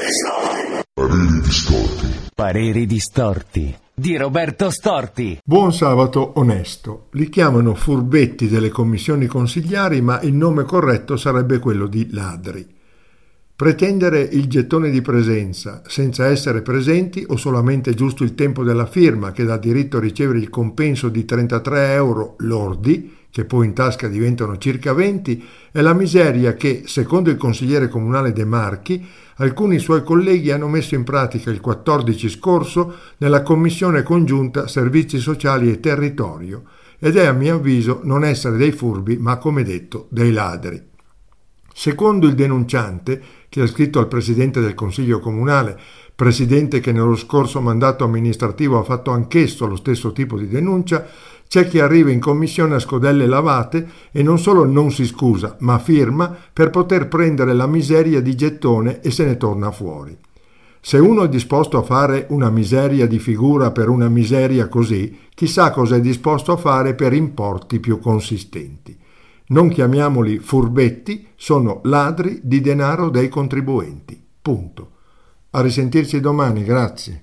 Pareri distorti. Pareri distorti di Roberto Storti. Buon sabato onesto. Li chiamano furbetti delle commissioni consigliari, ma il nome corretto sarebbe quello di ladri. Pretendere il gettone di presenza senza essere presenti o solamente giusto il tempo della firma che dà diritto a ricevere il compenso di 33 euro lordi, che poi in tasca diventano circa 20, è la miseria che, secondo il consigliere comunale De Marchi, alcuni suoi colleghi hanno messo in pratica il 14 scorso nella commissione congiunta Servizi Sociali e Territorio, ed è a mio avviso non essere dei furbi ma, come detto, dei ladri. Secondo il denunciante, che ha scritto al presidente del Consiglio Comunale, presidente che nello scorso mandato amministrativo ha fatto anch'esso lo stesso tipo di denuncia, c'è chi arriva in commissione a scodelle lavate e non solo non si scusa, ma firma per poter prendere la miseria di gettone e se ne torna fuori. Se uno è disposto a fare una miseria di figura per una miseria così, chissà cosa è disposto a fare per importi più consistenti. Non chiamiamoli furbetti, sono ladri di denaro dei contribuenti. Punto. A risentirci domani, grazie.